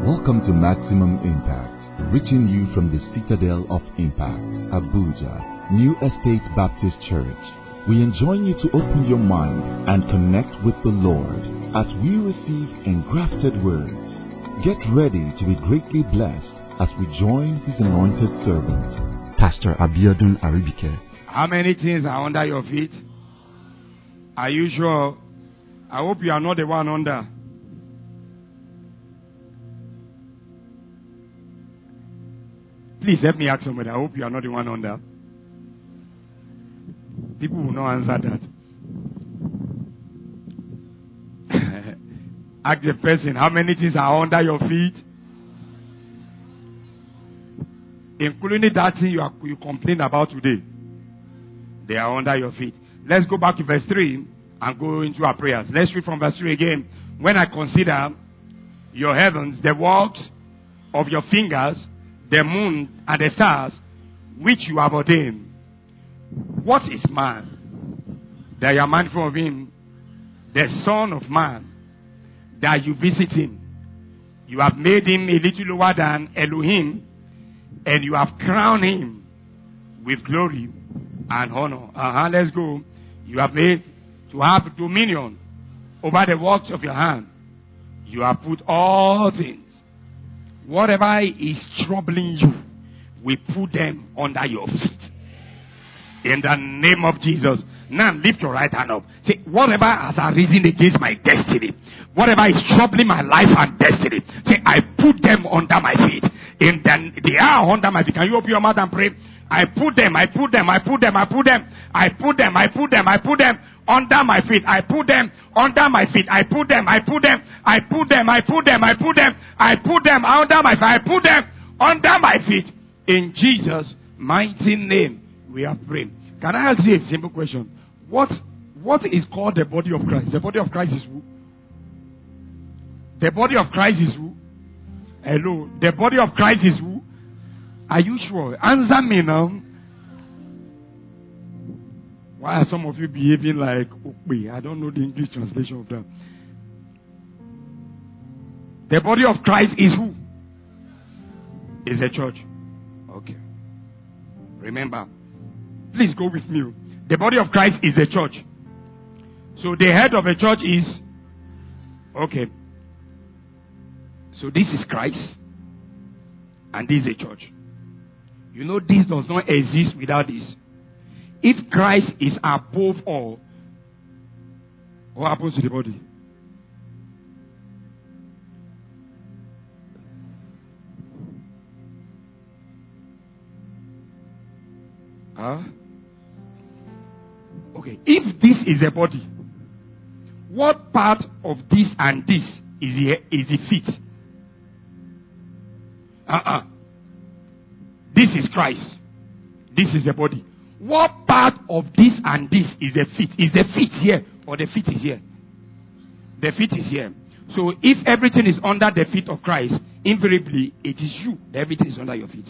Welcome to Maximum Impact, reaching you from the Citadel of Impact, Abuja, New Estate Baptist Church. We enjoin you to open your mind and connect with the Lord as we receive engrafted words. Get ready to be greatly blessed as we join His anointed servant, Pastor Abiodun Aribike. How many things are under your feet? Are you sure? I hope you are not the one under. Please help me ask somebody. I hope you are not the one under. People will not answer that. Ask the person, how many things are under your feet? Including that thing you complain about today. They are under your feet. Let's go back to verse 3 and go into our prayers. Let's read from verse 3 again. When I consider your heavens, the works of your fingers, the moon and the stars, which you have ordained. What is man, that you are mindful of him? The Son of Man, that you visit him. You have made him a little lower than Elohim, and you have crowned him with glory and honor. Let's go. You have made to have dominion over the works of your hand. You have put all things. Whatever is troubling you, we put them under your feet. In the name of Jesus. Now lift your right hand up. Say, whatever has arisen against my destiny, whatever is troubling my life and destiny, say, I put them under my feet. They are under my feet. Can you open your mouth and pray? I put them under my feet. I put them under my feet. I put them under my feet. I put them under my feet. I put them under my feet. In Jesus' mighty name, we are praying. Can I ask you a simple question? What is called the body of Christ? The body of Christ is who? The body of Christ is who? Hello. The body of Christ is who? Are you sure? Answer me now. Why are some of you behaving like Okpe? I don't know the English translation of that. The body of Christ is who? Is the church. Okay. Remember. Please go with me. The body of Christ is the church. So the head of the church is... Okay. So this is Christ. And this is the church. You know this does not exist without this. If Christ is above all, what happens to the body? Okay, if this is a body, what part of this and this is the feet? This is Christ. This is the body. What part of this and this is the feet? Is the feet here or the feet is here? The feet is here. So if everything is under the feet of Christ, invariably it is you that everything is under your feet.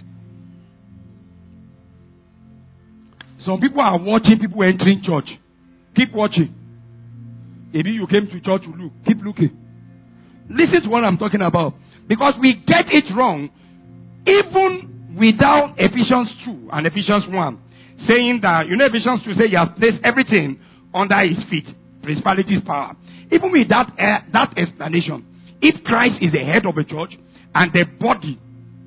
Some people are watching people entering church. Keep watching. Maybe you came to church to look. Keep looking. Listen to what I'm talking about. Because we get it wrong even without Ephesians 2 and Ephesians 1. Saying that, Ephesians 2 say he has placed everything under his feet. Principalities, power. Even with that explanation, if Christ is the head of the church and the body,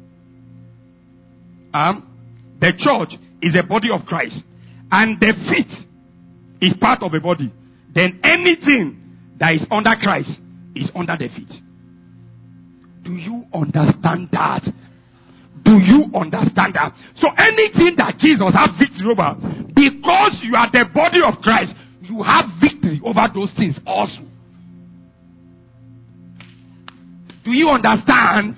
the church is the body of Christ and the feet is part of the body, then anything that is under Christ is under the feet. Do you understand that? Do you understand that? So anything that Jesus has victory over, because you are the body of Christ, you have victory over those things also. Do you understand?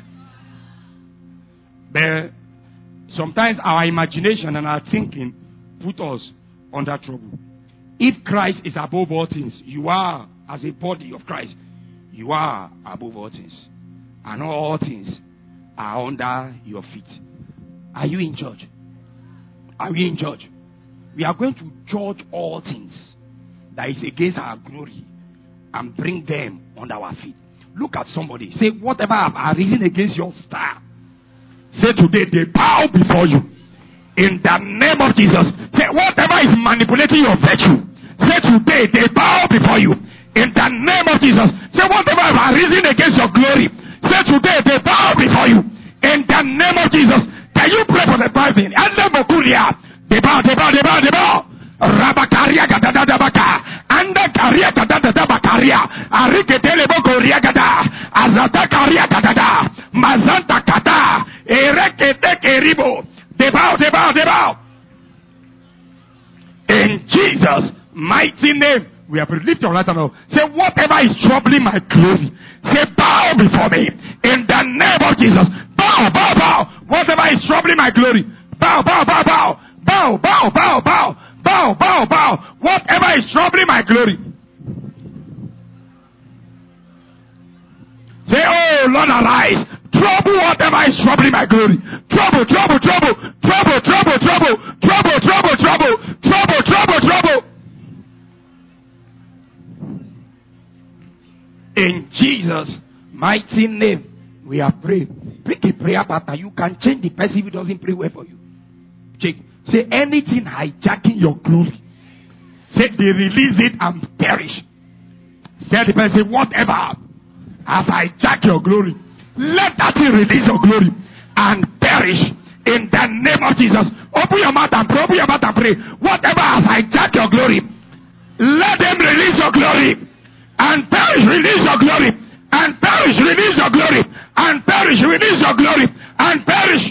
But sometimes our imagination and our thinking put us under trouble. If Christ is above all things, you are, as a body of Christ, you are above all things. And all things are under your feet. Are you in church? Are we in church? We are going to judge all things that is against our glory and bring them under our feet. Look at somebody. Say, whatever are risen against your star. Say, today they bow before you. In the name of Jesus. Say, whatever is manipulating your virtue. Say, today they bow before you. In the name of Jesus. Say, whatever are risen against your glory. Say, today they bow before you. In the name of Jesus. Can you pray for the person? They bow, they bow, they bow, they bow. Rabakaria gada da baka. Anda karia gada da bakaria. Ariketele boko riagada. Azata karia gada da. Mazanta kata. Erekete keribo. They bow, they bow, they bow. In Jesus' mighty name, we have relieved your right hand. Say, whatever is troubling my glory, say, bow before me. In the name of Jesus, bow, bow, bow. Whatever is troubling my glory, bow, bow, bow, bow. Bow, bow, bow, bow. Bow, bow, bow. Whatever is troubling my glory. Say, oh Lord, arise. Trouble whatever is troubling my glory. Trouble, trouble, trouble. Trouble, trouble, trouble. Trouble, trouble, trouble. Trouble, trouble, trouble. In Jesus' mighty name, we are praying. Pick a prayer pattern. You can change the person if he doesn't pray well for you. Check. Say, anything hijacking your glory. Say, they release it and perish. Say the person, whatever has hijacked your glory, let that thing release your glory and perish in the name of Jesus. Open your mouth and pray. Open your mouth and pray. Whatever has hijacked your glory, let them release your glory and perish, release your glory and perish, release your glory and perish, release your glory and perish.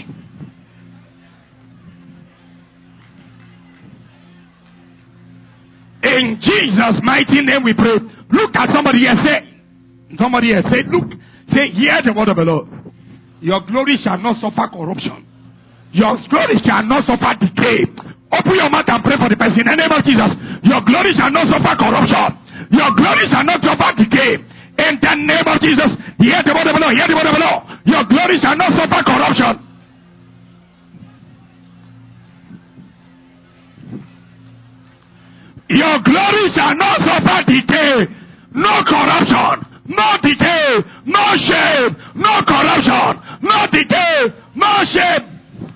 In Jesus' mighty name we pray. Look at somebody here, say, look, say, hear the word of the Lord. Your glory shall not suffer corruption. Your glory shall not suffer decay. Open your mouth and pray for the person in the name of Jesus. Your glory shall not suffer corruption. Your glory shall not suffer decay. In the name of Jesus, hear the word of the Lord. Hear the word of the Lord. Your glory shall not suffer corruption. Your glory shall not suffer decay. No corruption. No decay. No shame. No corruption. No decay. No shame.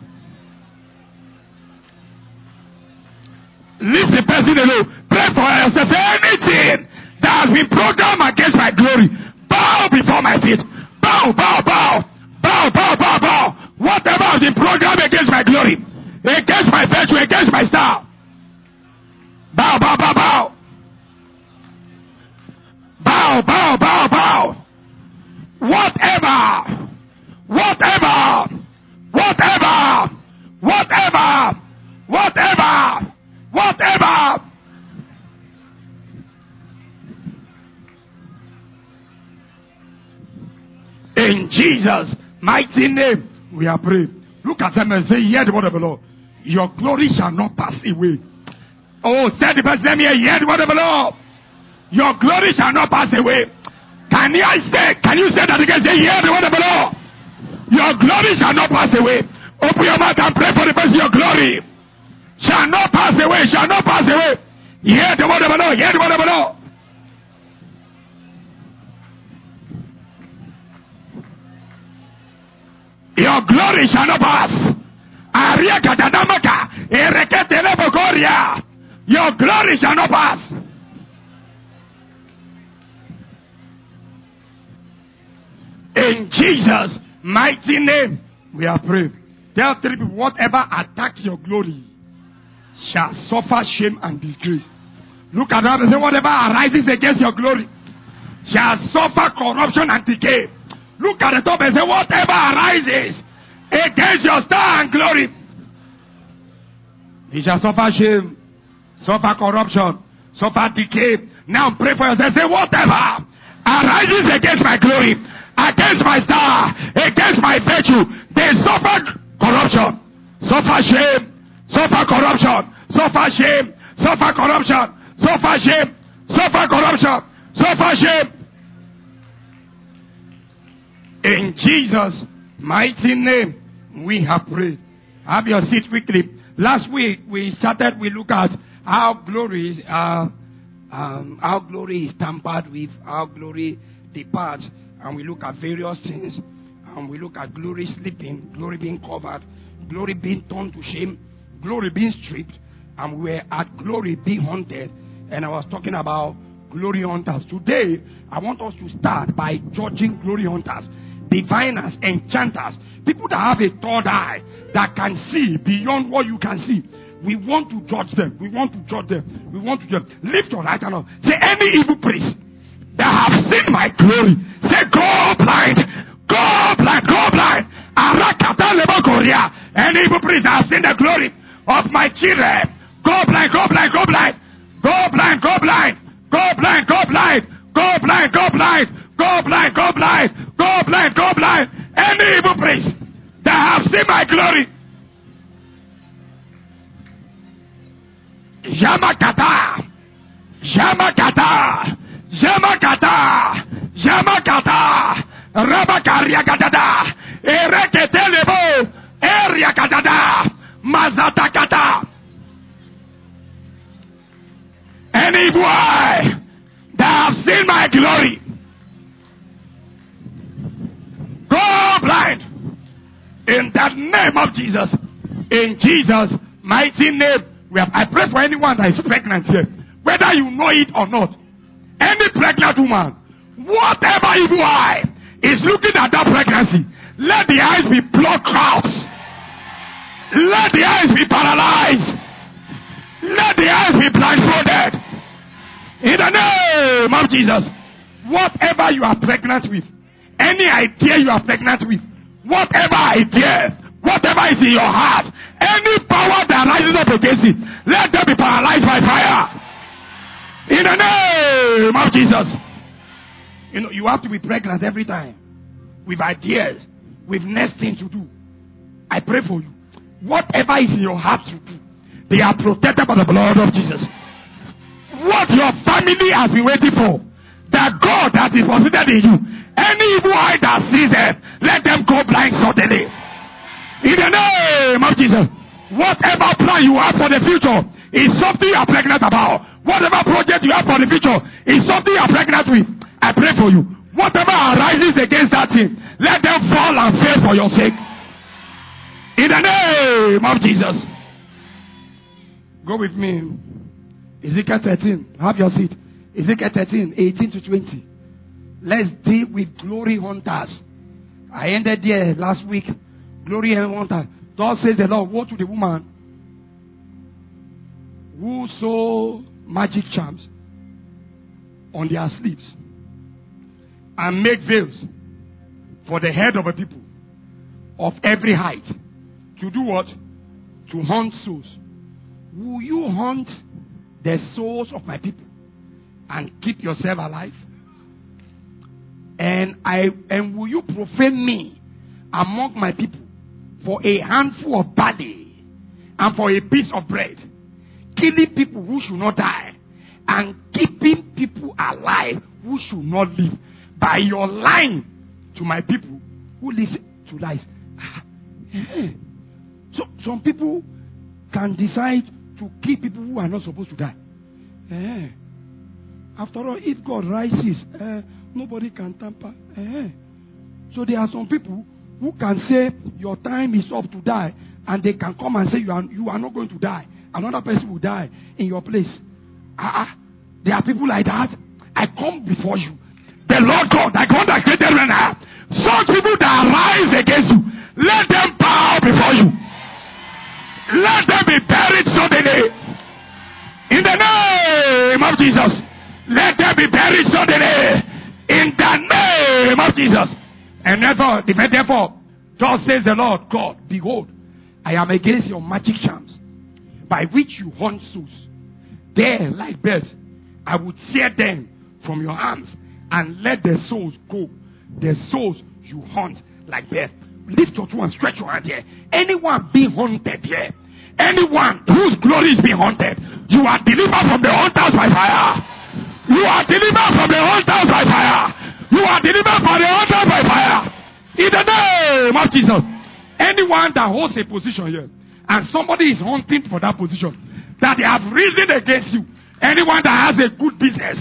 Leave the person alone. Pray for yourself. Anything that has been programmed against my glory, bow before my feet. Bow, bow, bow. Bow, bow, bow, bow. Whatever has been programmed against my glory, against my virtue, against my star, bow, bow, bow, bow. Bow, bow, bow, bow. Whatever. Whatever. Whatever. Whatever. Whatever. Whatever. In Jesus' mighty name, we are praying. Look at them and say, hear the word of the Lord. Your glory shall not pass away. Oh, say the person, let me hear the word of the Lord. Your glory shall not pass away. Can you say that again? Say, hear the word of the Lord. Your glory shall not pass away. Open your mouth and pray for the person. Your glory shall not pass away. Shall not pass away. Hear the word of the Lord. Hear the word of the Lord. Your glory shall not pass. Your glory shall not pass. In Jesus' mighty name, we are praying. Tell 3 people, whatever attacks your glory shall suffer shame and disgrace. Look at that and say, whatever arises against your glory shall suffer corruption and decay. Look at the top and say, whatever arises against your star and glory, he shall suffer shame, suffer corruption, suffer decay. Now pray for yourself. Say, whatever arises against my glory, against my star, against my virtue, they suffer corruption, suffer shame, suffer corruption, suffer shame, suffer corruption, suffer shame, suffer corruption, suffer shame. In Jesus' mighty name, we have prayed. Have your seat quickly. Last week we look at how glory is tampered with, how glory departs. and we look at various things, and we look at glory sleeping, glory being covered, glory being turned to shame, glory being stripped, and we were at glory being haunted. And I was talking about glory hunters. Today, I want us to start by judging glory hunters, diviners, enchanters, people that have a third eye that can see beyond what you can see. We want to judge them. We want to judge them. We want to judge them. Lift your right hand up. Say, any evil priest that have seen my glory, say, go blind. Go blind. Go blind. Any evil priest that have seen the glory of my children, go blind. Go blind. Go blind. Go blind. Go blind. Go blind. Go blind. Go blind. Go blind. Go blind. Go blind. Go blind. Go blind. Any evil priest that have seen my glory. Yamakata, Yamakata, Yamakata, Yamakata, Rabakariagadada, Ereketelebo, Eriagadada, Mazatakata. Any boy that have seen my glory, go blind in the name of Jesus. In Jesus' mighty name. I pray for anyone that is pregnant here, whether you know it or not. Any pregnant woman, whatever evil eye is looking at that pregnancy, let the eyes be blocked out. Let the eyes be paralyzed. Let the eyes be blindfolded. In the name of Jesus. Whatever you are pregnant with, any idea you are pregnant with, whatever idea, whatever is in your heart, any power that rises up against it, let them be paralyzed by fire. In the name of Jesus. You know, you have to be pregnant every time with ideas, with next thing to do. I pray for you. Whatever is in your heart to do, they are protected by the blood of Jesus. What your family has been waiting for, that God has deposited in you, any evil eye that sees them, let them go blind suddenly. In the name of Jesus. Whatever plan you have for the future is something you are pregnant about. Whatever project you have for the future is something you are pregnant with. I pray for you. Whatever arises against that thing, let them fall and fail for your sake. In the name of Jesus. Go with me. Ezekiel 13. Have your seat. Ezekiel 13, 18 to 20. Let's deal with glory hunters. I ended there last week. Glory hunters. Thus says the Lord, woe to the woman who sew magic charms on their sleeves and make veils for the head of a people of every height. To do what? To hunt souls. Will you hunt the souls of my people and keep yourself alive? And will you profane me among my people for a handful of barley and for a piece of bread, killing people who should not die and keeping people alive who should not live, by your lying to my people who live to lies? So some people can decide to kill people who are not supposed to die. After all, if God rises, nobody can tamper. So there are some people who can say your time is up to die, and they can come and say you are not going to die. Another person will die in your place. There are people like that. I come before you, the Lord God, the God that created heaven and earth. Such people that rise against you, let them bow before you. Let them be buried suddenly. In the name of Jesus. Let them be buried suddenly. In the name of Jesus. And therefore, thus says the Lord God, behold, I am against your magic charms, by which you hunt souls. There, like birds, I would tear them from your arms, and let the souls go. The souls you hunt like birds. Lift your two and stretch your hand here. Anyone being hunted here, anyone whose glory is being hunted, you are delivered from the hunters by fire. You are delivered from the hunters by fire. You are delivered from the hunters by fire. In the name of Jesus. Anyone that holds a position here, and somebody is hunting for that position, that they have risen against you. Anyone that has a good business,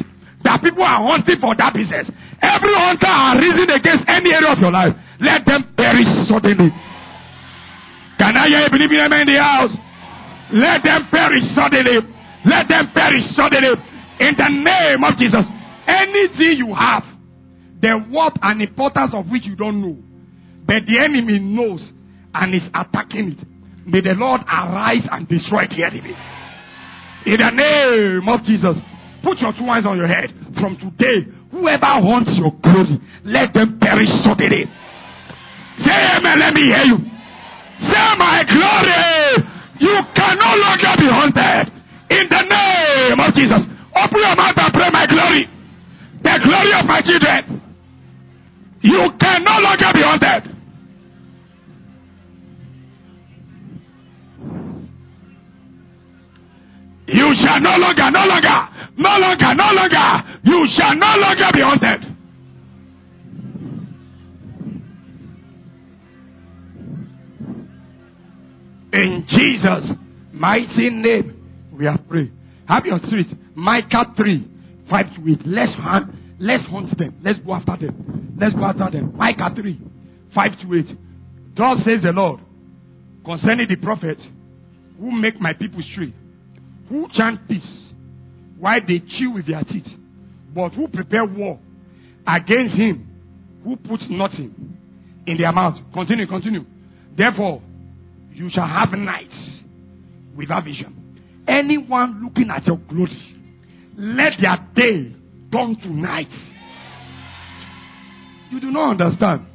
that people are hunting for that business. Every hunter are risen against any area of your life. Let them perish suddenly. Can I hear a believing amen in the house? Let them perish suddenly. Let them perish suddenly. In the name of Jesus. Anything you have, the worth and importance of which you don't know, but the enemy knows and is attacking it. May the Lord arise and destroy the enemy. In the name of Jesus. Put your two hands on your head. From today, whoever wants your glory, let them perish suddenly. Say amen, let me hear you. Say, my glory, you can no longer be haunted. In the name of Jesus. Open your mouth and pray, my glory. The glory of my children. You can no longer be haunted. You shall no longer, you shall no longer be haunted. In Jesus' mighty name, we are praying. Have your street, Micah 3:5-8. Let's hunt them. Let's go after them. Micah 3:5-8. God says the Lord, concerning the prophet who make my people stray, who chant peace while they chew with their teeth, but who prepare war against him who puts nothing in their mouth. Continue. Therefore, you shall have nights without vision. Anyone looking at your glory, let their day turn to night. You do not understand.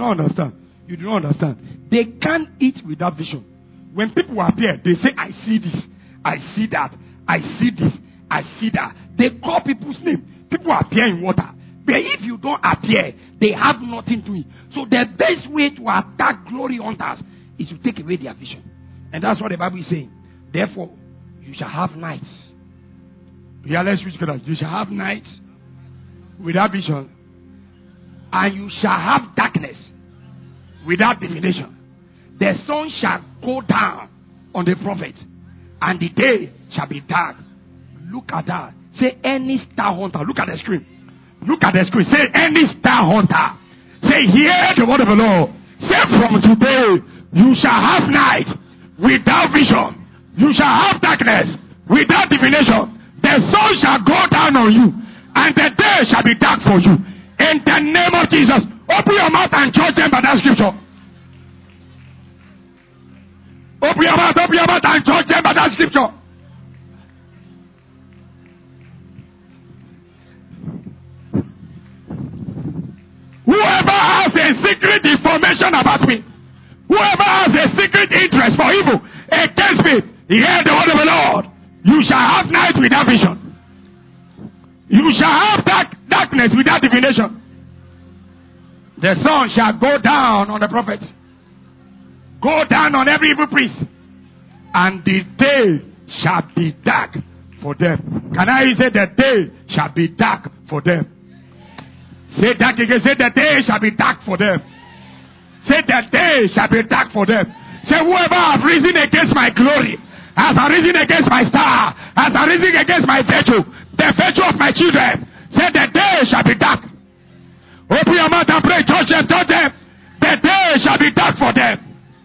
They can't eat without vision. When people appear, they say, I see this, I see that, I see this, I see that. They call people's name. People appear in water. But if you don't appear, they have nothing to eat. So the best way to attack glory hunters is to take away their vision. And that's what the Bible is saying. Therefore, you shall have nights. Yeah, let's read together. You shall have nights without vision, and you shall have darkness without divination. The sun shall go down on the prophet, and the day shall be dark. Look at that. Say, any star hunter. Look at the screen. Say, any star hunter. Say, hear the word of the Lord. Say, from today, you shall have night without vision. You shall have darkness without divination. The sun shall go down on you, and the day shall be dark for you. In the name of Jesus, open your mouth and judge them by that scripture. Open your mouth and judge them by that scripture. Whoever has a secret information about me, whoever has a secret interest for evil against me, hear the word of the Lord. You shall have night without vision. You shall have darkness without divination. The sun shall go down on the prophet, go down on every evil priest, and the day shall be dark for them. Can I say the day shall be dark for them? Say that again. Say the day shall be dark for them. Say the day shall be dark for them. Say, whoever has risen against my glory, has arisen against my star, has arisen against my virtue, the virtue of my children, say the day shall be dark. Open your mouth and pray. Touch them. The day shall be dark for them.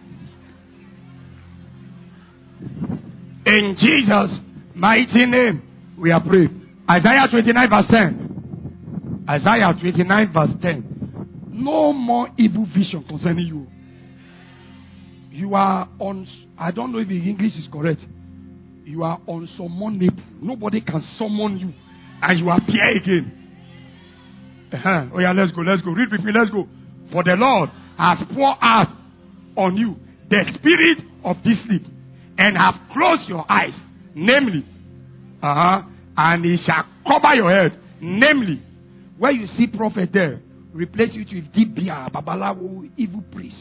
In Jesus' mighty name, we are praying. Isaiah 29 verse 10. Isaiah 29 verse 10. No more evil vision concerning you. You are on, I don't know if the English is correct. You are unsummonable. Nobody can summon you, and you appear again. Oh yeah, let's go. Read with me, let's go. For the Lord has poured out on you the spirit of this sleep, and have closed your eyes, namely, and he shall cover your head, namely, where you see prophet there, replace it with Dibia, Babalawo, evil priest.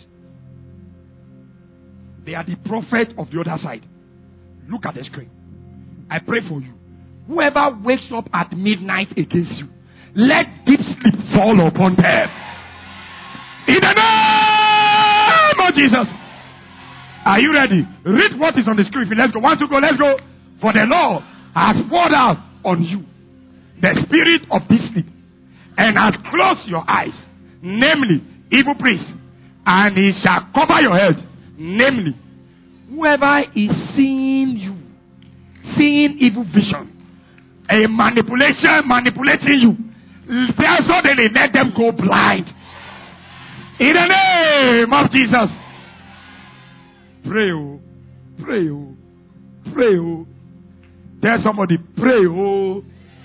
They are the prophet of the other side. Look at the screen. I pray for you. Whoever wakes up at midnight against you, let deep sleep fall upon them. In the name of Jesus. Are you ready? Read what is on the screen. Let's go. 1, 2, go. Let's go. For the Lord has poured out on you the spirit of this sleep, and has closed your eyes, namely evil priest, and he shall cover your head, namely whoever is seeing you, seeing evil vision, a manipulating you, suddenly let them go blind. In the name of Jesus. Pray, oh, pray, oh, pray, oh. Tell somebody, pray, oh.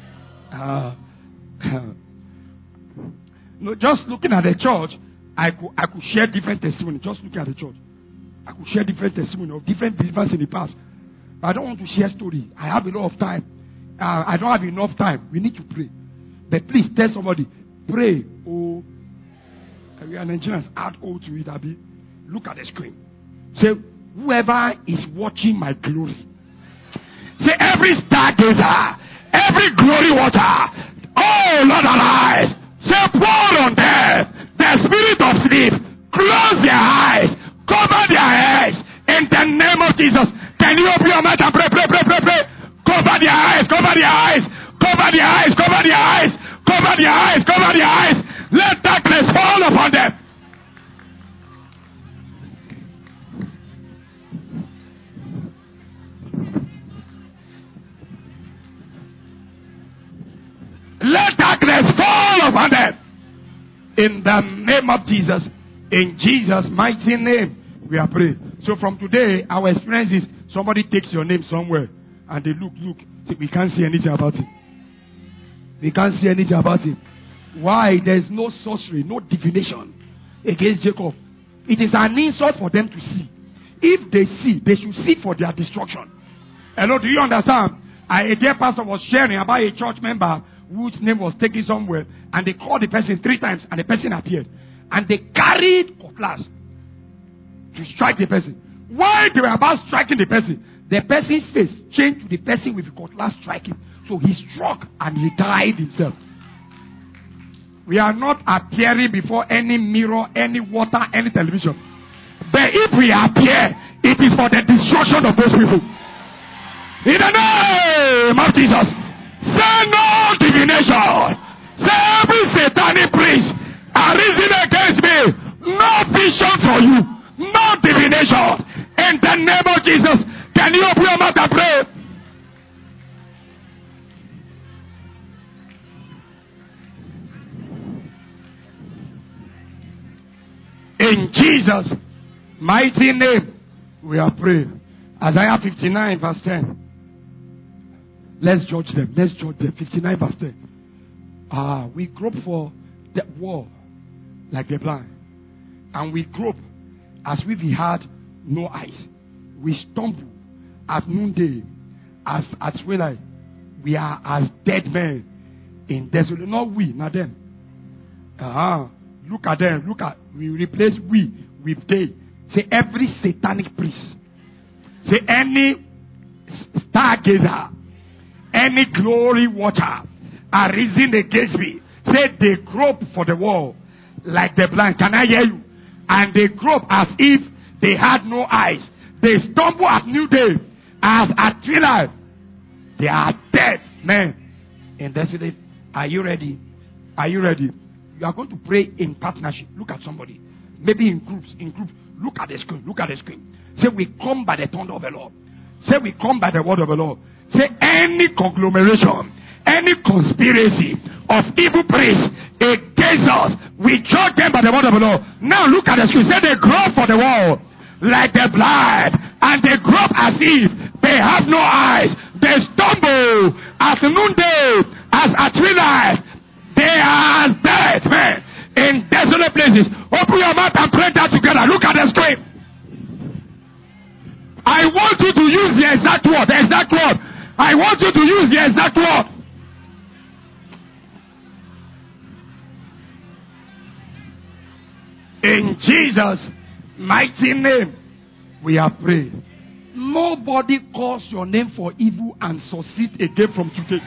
No, just looking at the church, I could share different testimony. Just looking at the church, I could share different testimony of different believers in the past. But I don't want to share story. I have a lot of time. I don't have enough time. We need to pray. But please tell somebody, pray. Oh, we are Nigerians. Add O to it, Abi. Look at the screen. Say, whoever is watching my glory. Say, every stargazer, every glory watcher. Oh, Lord, arise. Say, pour on them the spirit of sleep. Close their eyes. Cover their heads. In the name of Jesus. Can you open your mouth and pray, pray, pray, pray, pray? Cover their eyes, cover their eyes, cover their eyes, cover their eyes, cover their eyes, cover their eyes. Let darkness fall upon them. Let darkness fall upon them. In the name of Jesus. In Jesus' mighty name, we are praying. So from today, our experience is somebody takes your name somewhere and they look. We can't see anything about it. We can't see anything about it. Why? There is no sorcery, no divination against Jacob. It is an insult for them to see. If they see, they should see for their destruction. Hello, do you understand? A dear pastor was sharing about a church member whose name was taken somewhere, and they called the person 3 times, and the person appeared. And they carried cutlass to strike the person. While they were about striking the person's face changed to the person with the cutlass striking. So he struck and he died himself. We are not appearing before any mirror, any water, any television. But if we appear, it is for the destruction of those people. In the name of Jesus. Say no divination. Say every satanic priest arisen against me. No vision for you. No divination. In the name of Jesus. Can you open your mouth and pray? In Jesus' mighty name, we are praying. Isaiah 59 verse 10. Let's judge them. 59 verse 10. We grope for the wall like the blind. And we grope as if we had no eyes. We stumble at noonday as twilight. We are as dead men in desolate. Not we, not them. Look at them. We replace we with they. Say every satanic priest. Say any stargazer, any glory watcher arisen against me. Say they grope for the wall like the blind. Can I hear you? And they grope as if they had no eyes. They stumble at new day as at twilight. They are dead men in desolate. Are you ready? Are you ready? You are going to pray in partnership. Look at somebody. Maybe in groups. Look at the screen. Say we come by the thunder of the Lord. Say we come by the word of the Lord. Say any conglomeration, any conspiracy of evil priests against us, we judge them by the word of the Lord. Now look at the screen. Say they grope for the wall like the blind, and they grope as if they have no eyes. They stumble as noonday, as at twilight. They are dead men in desolate places. Open your mouth and pray that together. Look at the screen. I want you to use the exact word. I want you to use the exact word. In Jesus' mighty name, we are praying. Nobody calls your name for evil and succeed again from today.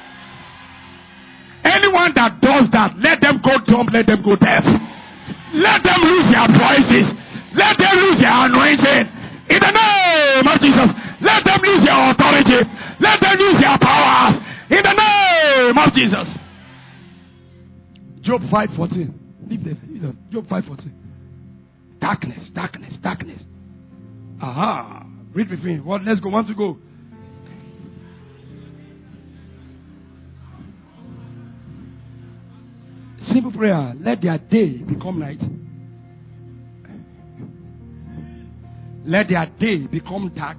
Anyone that does that, let them go dumb, let them go deaf. Let them lose their voices. Let them lose their anointing. In the name of Jesus, let them lose their authority. Let them lose their powers. In the name of of Jesus. Job 5:14. Leave them. Job 5:14. Darkness, darkness, darkness. Aha. Read with me. What? Let's go. Want to go? Simple prayer. Let their day become night. Let their day become dark.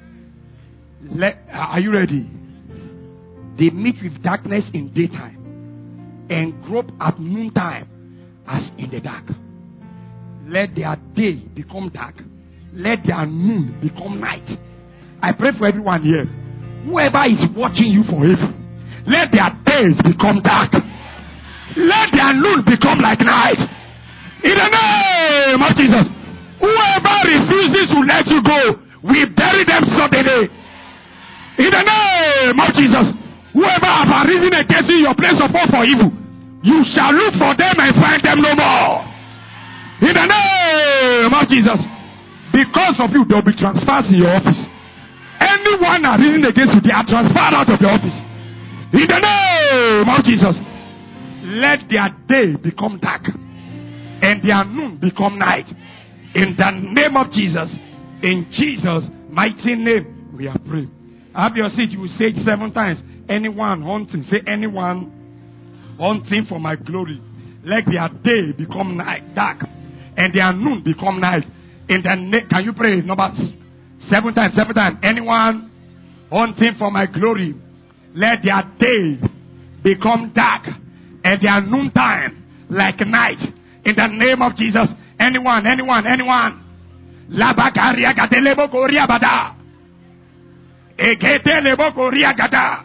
Are you ready? They meet with darkness in daytime and grope at noontime as in the dark. Let their day become dark. Let their noon become night. I pray for everyone here. Whoever is watching you for evil, let their days become dark. Let their noon become like night. In the name of Jesus. Whoever refuses to let you go, we bury them suddenly. In the name of Jesus. Whoever have arisen against you, your place of hope for evil, you shall look for them and find them no more. In the name of Jesus. Because of you, there will be transfers in your office. Anyone arisen against you, they are transferred out of the office. In the name of Jesus. Let their day become dark and their noon become night. In the name of Jesus. In Jesus' mighty name, we are praying. Have your seat. You will say it 7 times. Anyone hunting. Say anyone hunting for my glory. Let their day become night, dark, and their noon become night. In the can you pray? Number 7 times. 7 times. Anyone hunting for my glory. Let their day become dark and their noontime like night. In the name of Jesus. Anyone. Labakaria gatelebo koria bada. Eketelebo koria gada.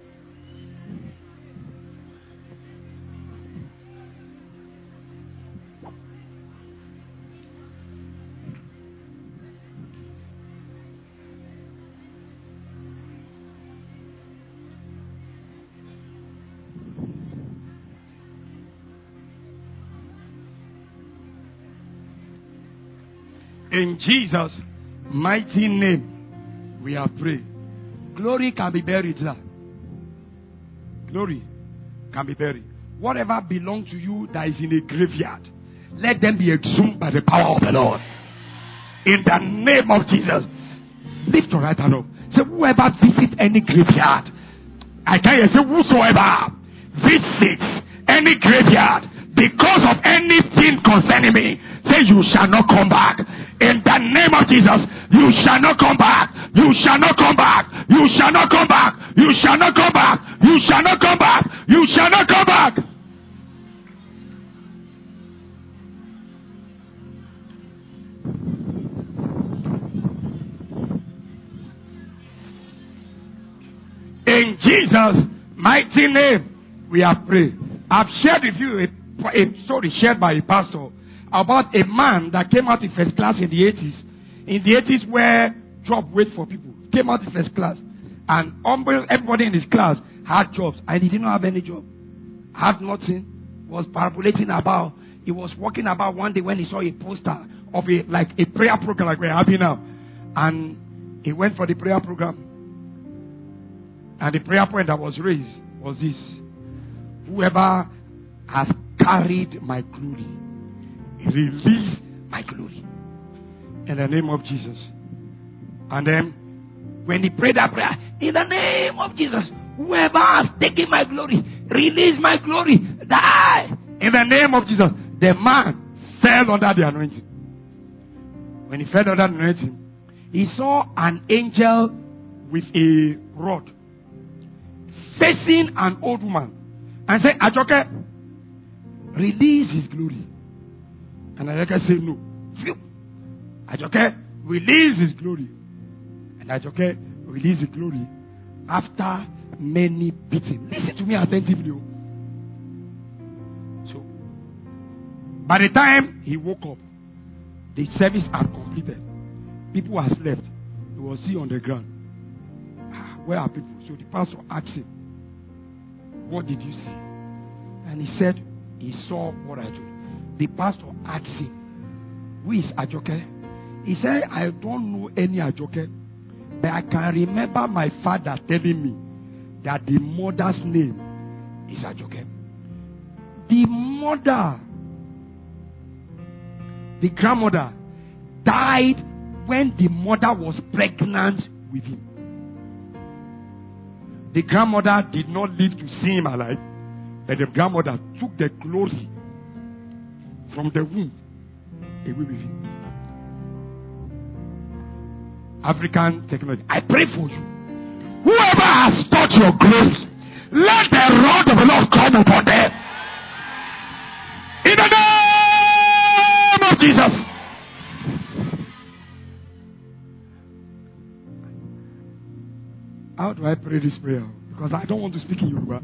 In Jesus' mighty name, we are praying. Glory can be buried, sir. Glory can be buried. Whatever belongs to you that is in a graveyard, let them be exhumed by the power of the Lord. In the name of Jesus. Lift your right hand up. Say, whoever visits any graveyard, I tell you, say, whosoever visits any graveyard because of anything concerning me, say, you shall not come back. In the name of Jesus, you shall not come back. You shall not come back. You shall not come back. You shall not come back. You shall not come back. You shall not come back. In Jesus' mighty name, we are praying. I've shared with you a story shared by a pastor about a man that came out in first class in the 80s. In the 80s, where job wait for people. Came out in first class. And everybody in his class had jobs. And he didn't have any job. Had nothing. Was parabolating about. He was walking about one day when he saw a poster of a prayer program like we're having now. And he went for the prayer program. And the prayer point that was raised was this: whoever has carried my glory, release my glory. In the name of Jesus. And then, when he prayed that prayer, in the name of Jesus, whoever has taken my glory, release my glory, die. In the name of Jesus. The man fell under the anointing. When he fell under the anointing, he saw an angel with a rod facing an old woman and said, Ajoke, release his glory. And Ajoke said no. Ajoke, release his glory. And Ajoke released his glory after many beatings. Listen to me attentively. So, by the time he woke up, the service had completed. People had slept. He was still on the ground. Where are people? So the pastor asked him, what did you see? And he said, he saw what I told. The pastor asked him, who is Ajoke? He said, I don't know any Ajoke, but I can remember my father telling me that the mother's name is Ajoke. The mother, the grandmother, died when the mother was pregnant with him. The grandmother did not live to see him alive, but the grandmother took the glory from the womb away with him. African technology. I pray for you. Whoever has touched your grace, let the rod of the Lord come upon them. In the name of Jesus. How do I pray this prayer? Because I don't want to speak in Yoruba.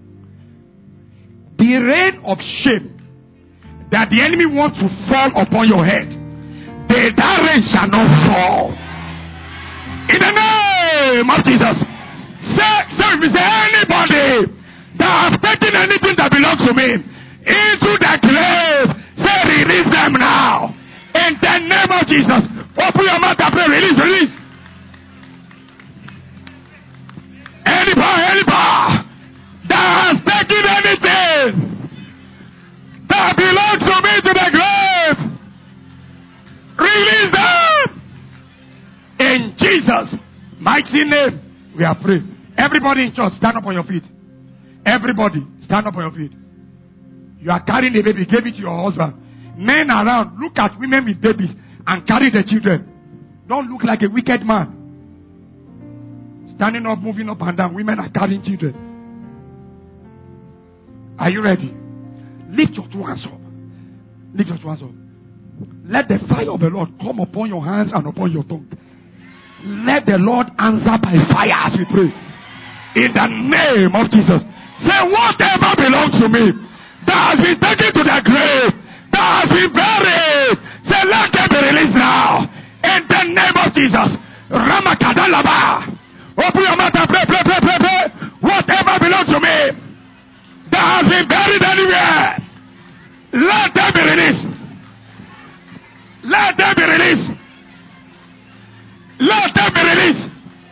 The rain of shame that the enemy wants to fall upon your head, that rain shall not fall. In the name of Jesus. Say anybody that have taken anything that belongs to me into the grave, say release them now. In the name of Jesus. Open your mouth and pray. Release. Any power that has taken anything that belongs to me to the grave, release them. In Jesus' mighty name, we are free. Everybody in church, stand up on your feet. Everybody, stand up on your feet. You are carrying a baby, give it to your husband. Men around, look at women with babies and carry the children. Don't look like a wicked man. Standing up, moving up and down. Women are carrying children. Are you ready? Lift your two hands up. Lift your two hands up. Let the fire of the Lord come upon your hands and upon your tongue. Let the Lord answer by fire as we pray. In the name of Jesus. Say, whatever belongs to me that has been taken to the grave, that has been buried, say, let them be released now. In the name of Jesus. Ramakadalaba. Open your mouth and pray. Whatever belongs to me that has been buried anywhere, let them be released. Let them be released. Let them be released.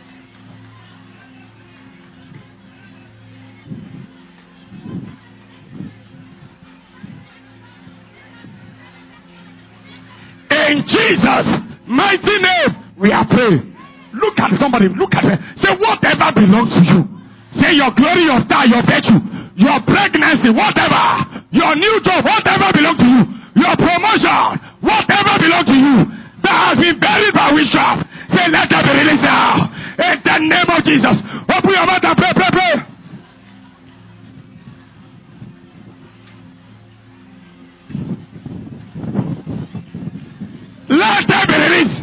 In Jesus' mighty name, we are praying. Look at somebody, look at her. Say, whatever belongs to you. Say, your glory, your star, your virtue, your pregnancy, whatever, your new job, whatever belongs to you, your promotion, whatever belongs to you, that has been buried by witchcraft. Say, let that be released now. In the name of Jesus. Open your mouth and pray. Let that be released.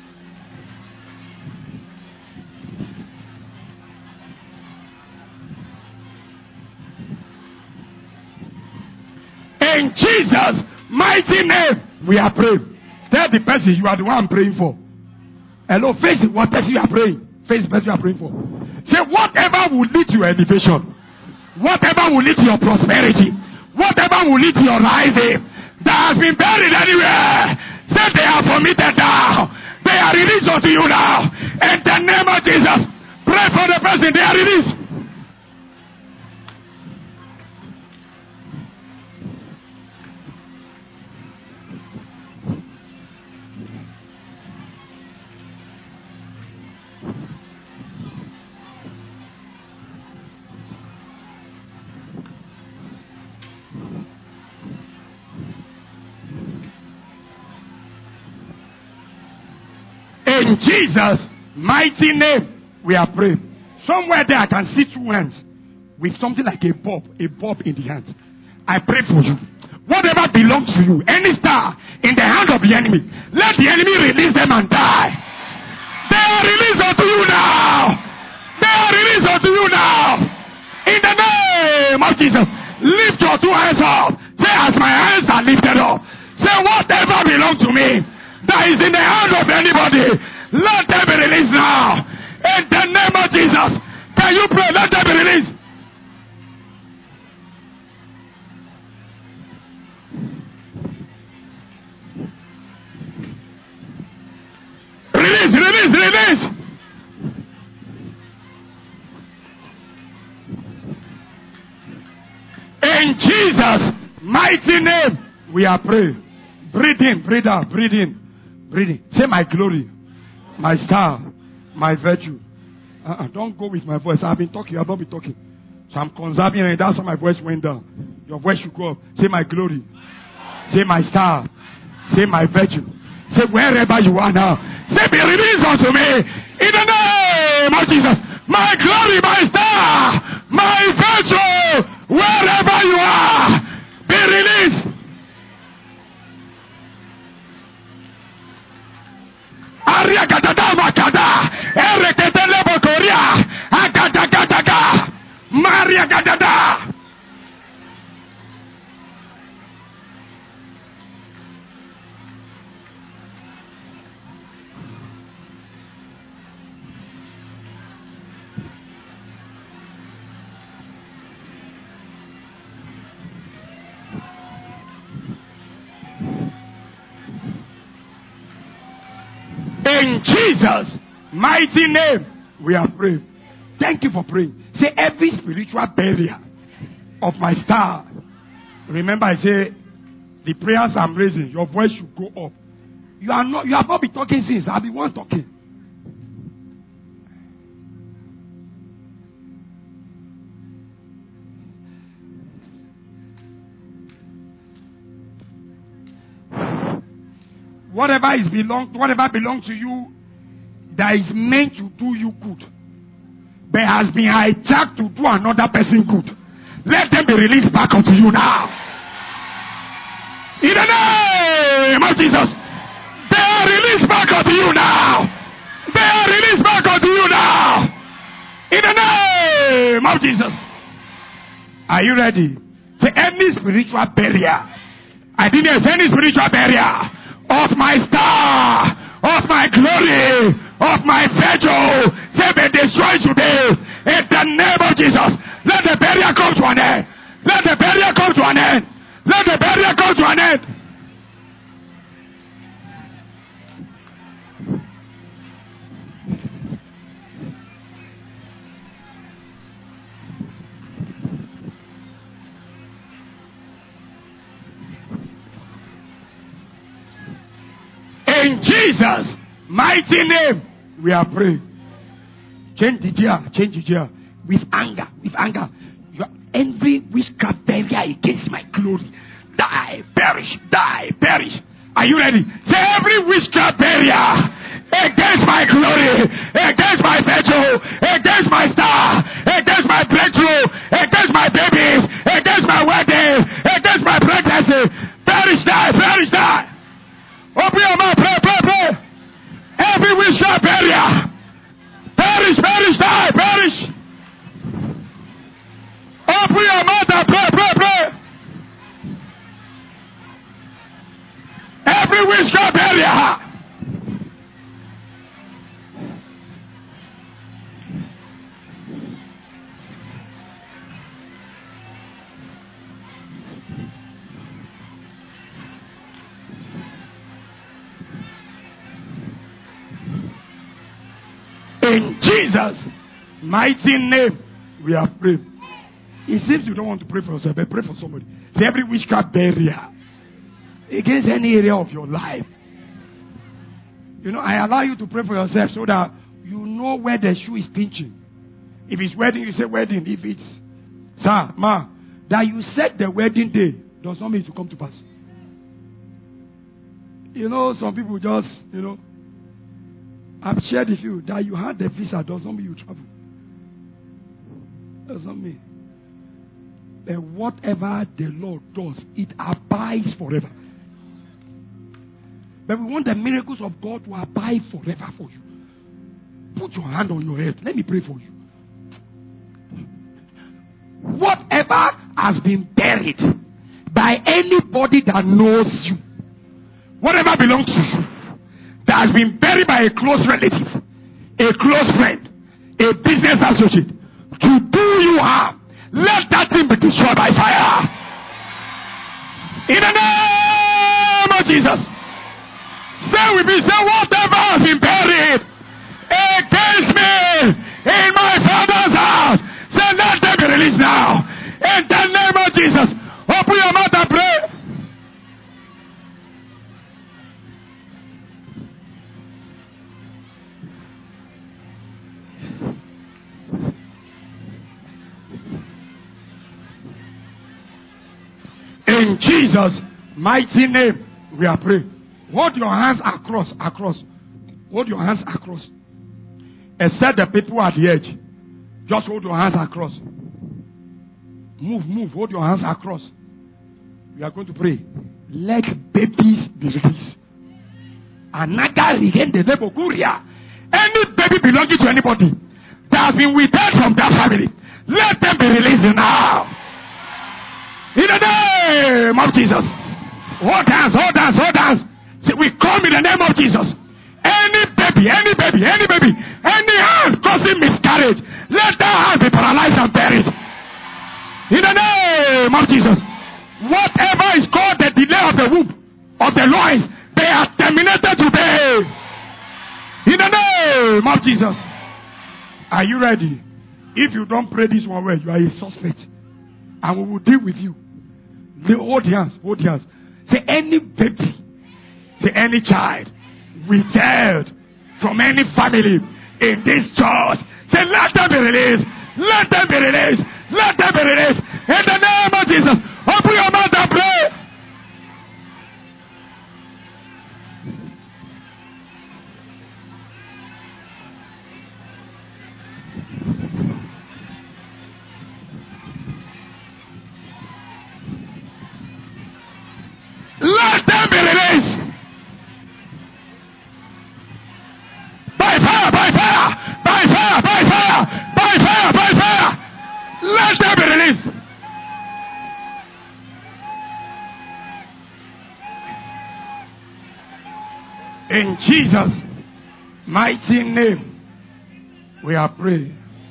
In Jesus' mighty name, we are praying. Tell the person you are the one I'm praying for. Hello, face what person you are praying. Face the person you are praying for. Say, whatever will lead to your elevation, whatever will lead to your prosperity, whatever will lead to your rising, that has been buried anywhere, say they are permitted now. They are released unto you now. In the name of Jesus, pray for the person. They are released. In Jesus' mighty name, we are praying. Somewhere there I can see two hands with something like a bulb in the hands. I pray for you. Whatever belongs to you, any star in the hand of the enemy, let the enemy release them and die. They are released unto you now. They are released unto you now. In the name of Jesus, lift your two hands up. Say, as my hands are lifted up, say, whatever belongs to me that is in the hand of anybody, let them be released now. In the name of Jesus. Can you pray? Let them be released. Release. Jesus' mighty name, we are praying. Breathe in, breathe out, breathe in, breathe in. Say my glory, my star, my virtue. Don't go with my voice. I've been talking, I've not been talking. So I'm conserving and that's how my voice went down. Your voice should go up. Say my glory. Say my star. Say my virtue. Say wherever you are now. Say be released unto me. In the name of Jesus. My glory, my star, my virtue. Wherever you are. Be released. Aria gadada makada. Ereketele bokoria. Agada gadada. Maria gadada. In Jesus' mighty name, we are praying. Thank you for praying. Say every spiritual barrier of my star. Remember, I say the prayers I'm raising, your voice should go up. You have not been talking since. I'll be one talking. Whatever belongs to you that is meant to do you good, but has been hijacked to do another person good, let them be released back unto you now. In the name of Jesus, they are released back unto you now. They are released back unto you now. In the name of Jesus. Are you ready? Say any spiritual barrier. I didn't say any spiritual barrier of my star, of my glory, of my virtue, say be destroyed today in the name of Jesus. Let the barrier come to an end. Let the barrier come to an end. Let the barrier come to an end. In Jesus' mighty name, we are praying. Change the gear. With anger. Every witchcraft barrier against my glory, die, perish. Are you ready? Say every witchcraft barrier against my glory, against my virtue, against my star, against my breakthrough, against my babies, against my wedding, against my pregnancy, perish, die. Open your mouth, pray. Every witchcraft barrier, perish, die, perish. Open your mouth and pray. Every witchcraft barrier. In Jesus' mighty name, we are praying. It seems you don't want to pray for yourself, but pray for somebody. Say every witchcraft barrier against any area of your life. I allow you to pray for yourself so that you know where the shoe is pinching. If it's wedding, you say wedding. If it's sir, ma, that you set the wedding day does not mean to come to pass. Some people just, I've shared with you that you had the visa does not mean you travel. Does not mean. But whatever the Lord does, it abides forever. But we want the miracles of God to abide forever for you. Put your hand on your head. Let me pray for you. Whatever has been buried by anybody that knows you, whatever belongs to you, that has been buried by a close relative, a close friend, a business associate, to do you harm, let that thing be destroyed by fire. In the name of Jesus. Say with me, say whatever has been buried against me in my father's house, say let them be released now. In the name of Jesus. Open your mouth and pray. In Jesus' mighty name, we are praying. Hold your hands across. Hold your hands across. Except the people at the edge. Just hold your hands across. Move. Hold your hands across. We are going to pray. Let babies be released. Another regain the name of Kuria. Any baby belonging to anybody that has been withheld from that family, let them be released now. In the name of Jesus. Hold hands. We come in the name of Jesus. Any baby, any hand causing miscarriage, let that hand be paralyzed and buried. In the name of Jesus. Whatever is called the delay of the womb, of the loins, they are terminated today. In the name of Jesus. Are you ready? If you don't pray this one way, you are a suspect. And we will deal with you. The hold hands. Say any baby, say any child withheld from any family in this church. Say let them be released. Let them be released. Let them be released. In the name of Jesus. Open your mouth and pray. Let them be released. By fire. Let them be released. In Jesus' mighty name, we are praying.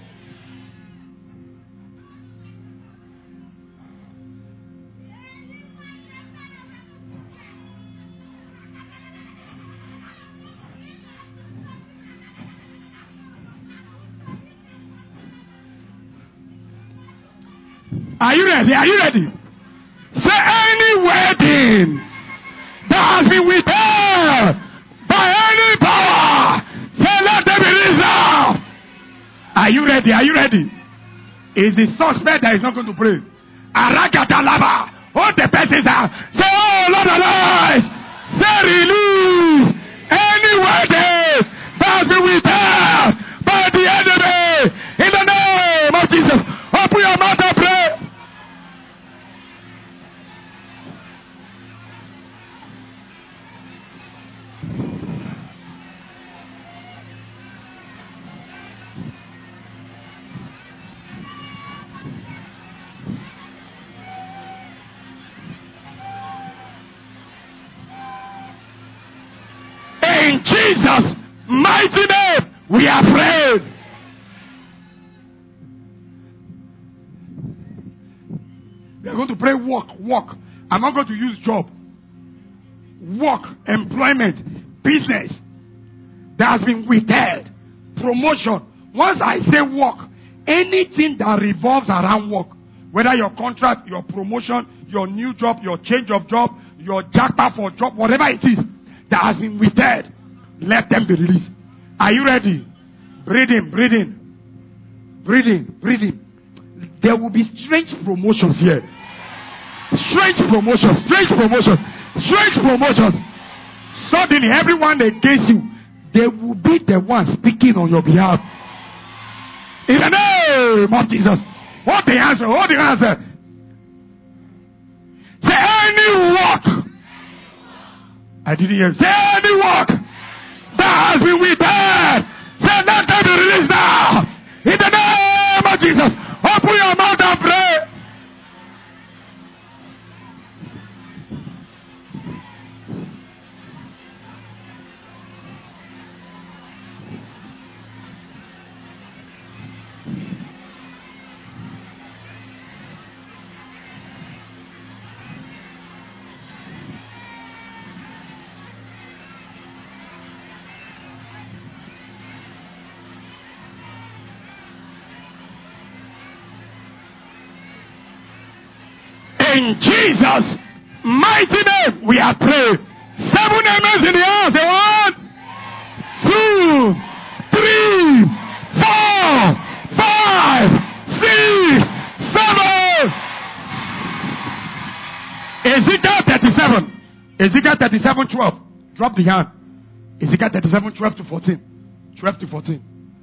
Are you ready? Say any wedding that has been withheld by any power, say let them be released now. Are you ready? Is the suspect that is not going to pray? Arakatalaba. All the persons are. Say, oh Lord alive. Say release any wedding that has been withheld by the enemy. In the name of Jesus. Open your mouth and pray. In Jesus' mighty name, we are praying. We are going to pray work. I'm not going to use job. Work, employment, business that has been withheld, promotion. Once I say work, anything that revolves around work, whether your contract, your promotion, your new job, your change of job, your jackpot for job, whatever it is that has been withheld, let them be released. Are you ready? Breathing. There will be strange promotions here. Strange promotions. Suddenly, everyone against you, they will be the one speaking on your behalf. In the name of Jesus. Hold the answer. Say any work. I didn't hear. Say any work that has been withheld. Say let them be released now. In the name of Jesus. Open your mouth and pray. In Jesus' mighty name, we are praying. 7 amens in the house. 1, 2, 3, 4, 5, 6, 7. Ezekiel 37. Ezekiel 37, 12. Drop the hand. Ezekiel 37, 12 to 14. 12 to 14.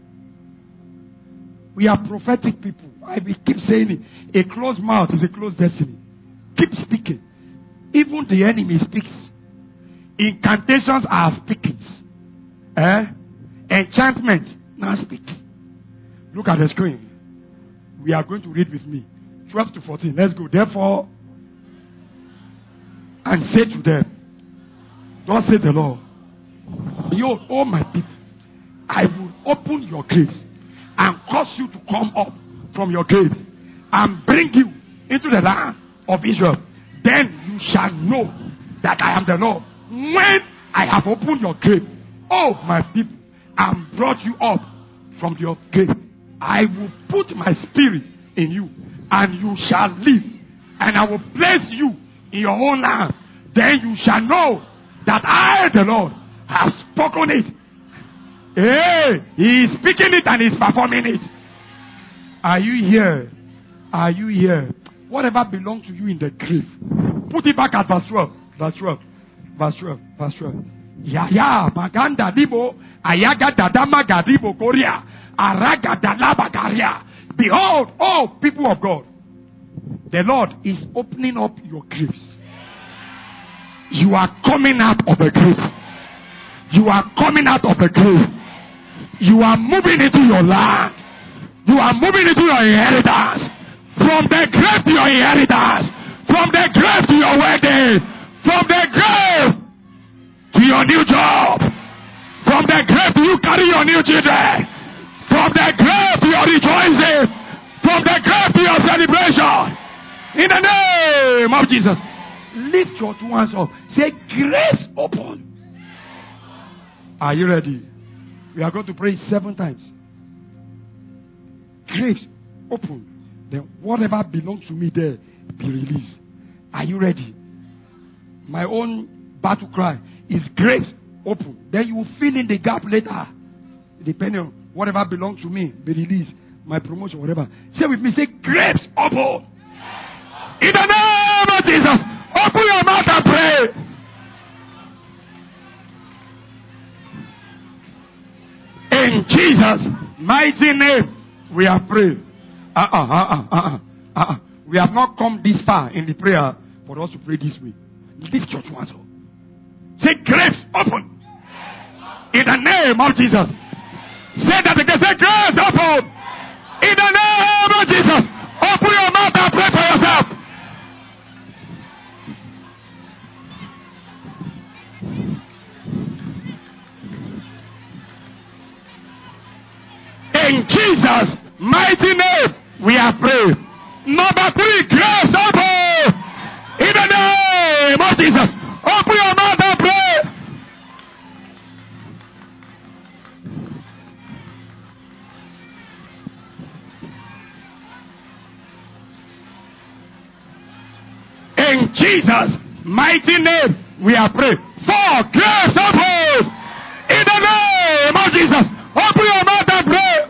We are prophetic people. I will keep saying it. A closed mouth is a closed destiny. Keep speaking. Even the enemy speaks. Incantations are speakings. Enchantment now speak. Look at the screen. We are going to read with me. 12 to 14. Let's go. Therefore, and say to them, thus said the Lord, behold, all my people, I will open your graves and cause you to come up from your graves and bring you into the land of Israel. Then you shall know that I am the Lord. When I have opened your grave, oh my people, and brought you up from your grave, I will put my spirit in you, and you shall live, and I will place you in your own land. Then you shall know that I, the Lord, have spoken it. Hey, he is speaking it and he is performing it. Are you here? Are you here? Whatever belongs to you in the grave, put it back at verse 12. Verse 12. Verse 12. Verse 12. Yaya maganda dibo ayaga dadama gadibo korea araga dalaba garia. Behold, all people of God, the Lord is opening up your graves. You are coming out of the grave. You are coming out of the grave. You are moving into your land. You are moving into your inheritance. From the grave to your inheritance. From the grave to your wedding. From the grave to your new job. From the grave to you carry your new children. From the grave to your rejoicing. From the grave to your celebration. In the name of Jesus. Lift your two hands up. Say, grace open. Are you ready? We are going to pray 7 times. Grace open. Then whatever belongs to me there, be released. Are you ready? My own battle cry is grace open. Then you will fill in the gap later. Depending on whatever belongs to me, be released. My promotion, whatever. Say with me, say grace open. In the name of Jesus, open your mouth and pray. In Jesus' mighty name, we are praying. We have not come this far in the prayer for us to pray this way. Lift your two hands up. Say grace open. In the name of Jesus. Say that again. Say grace open. In the name of Jesus. Open your mouth and pray for yourself. In Jesus' mighty name, we are praying. Number 3, grace open. In the name of Jesus, open your mouth and pray. In Jesus' mighty name, we are praying. 4, grace open. In the name of Jesus, open your mouth and pray.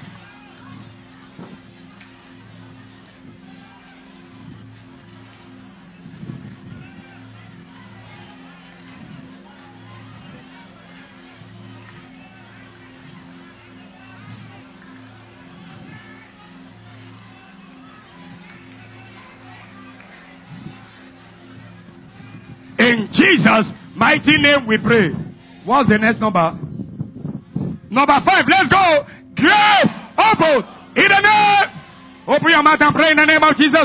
In Jesus' mighty name we pray. What's the next number? Number 5. Let's go. Grace open. In the name. Open your mouth and pray in the name of Jesus.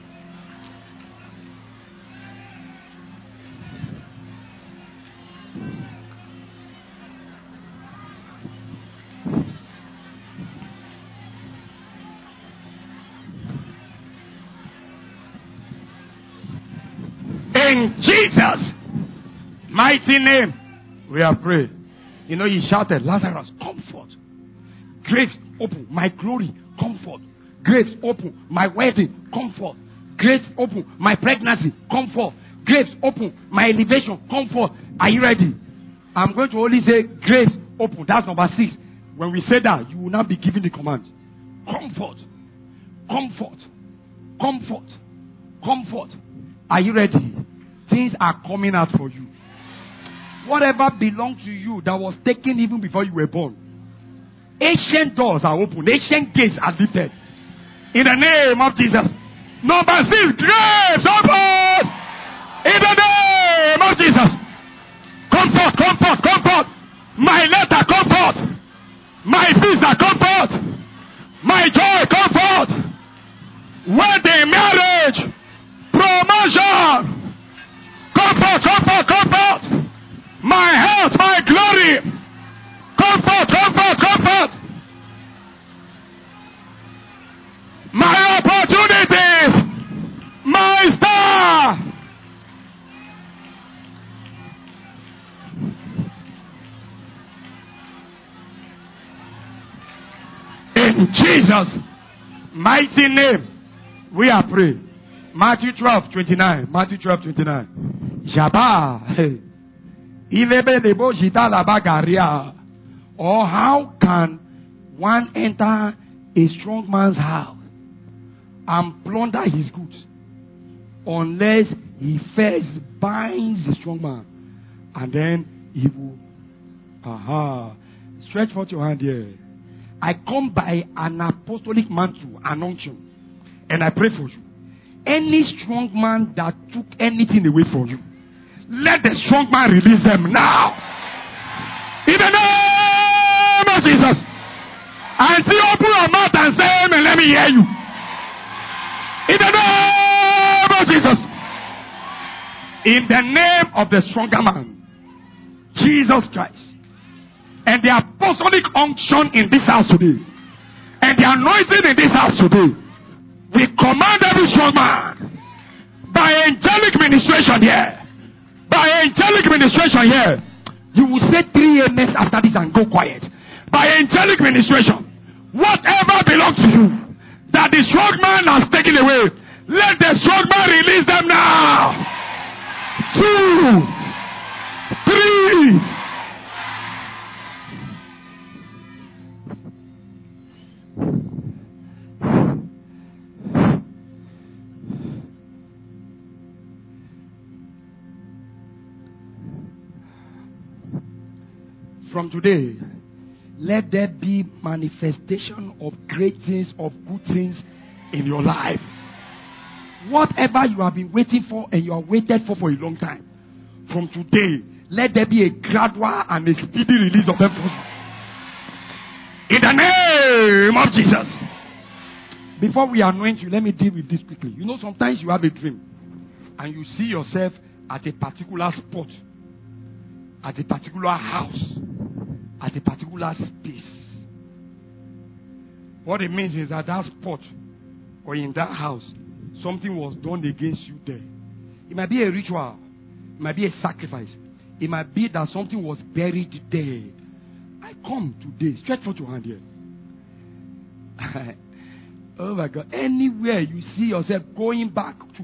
In Jesus' mighty name, we are praying. You know, he shouted, Lazarus, come forth. Grace open, my glory, come forth. Grace open, my wedding, come forth. Grace open. My pregnancy, come forth. Grace open. My elevation, come forth. Are you ready? I'm going to only say grace open. That's number 6. When we say that, you will not be given the command. Comfort. Comfort. Comfort. Comfort. Are you ready? Things are coming out for you. Whatever belonged to you that was taken even before you were born. Ancient doors are open. Ancient gates are lifted. In the name of Jesus. Number 6, grace open. In the name of Jesus. Comfort, comfort, comfort. My letter, comfort. My visa, comfort. My joy, comfort. Wedding, marriage, promotion. Comfort, comfort, comfort. My health, my glory. Comfort, comfort, comfort. My opportunities. My star. In Jesus' mighty name, we are praying. Matthew 12:29. Matthew 12:29. Jabba. Or how can one enter a strong man's house and plunder his goods unless he first binds the strong man, and then he will stretch forth your hand here. I come by an apostolic mantle, an unction, and I pray for you. Any strong man that took anything away from you, let the strong man release them now. In the name of Jesus. And see, open your mouth and say amen. Let me hear you. In the name of Jesus. In the name of the stronger man, Jesus Christ. And the apostolic unction in this house today. And the anointing in this house today. We command every strong man by angelic ministration here. By angelic ministration here, you will say 3 amens after this and go quiet. By angelic ministration, whatever belongs to you that the strong man has taken away, let the strong man release them now. 2, 3. From today, let there be manifestation of great things, of good things in your life. Whatever you have been waiting for and you have waited for a long time, from today, let there be a gradual and a speedy release of them for you. In the name of Jesus. Before we anoint you, let me deal with this quickly. You know, sometimes you have a dream and you see yourself at a particular spot, at a particular house, at a particular space. What it means is that that spot or in that house, something was done against you there. It might be a ritual. It might be a sacrifice. It might be that something was buried there. I come today. Stretch forth your hand here. Oh my God. Anywhere you see yourself going back to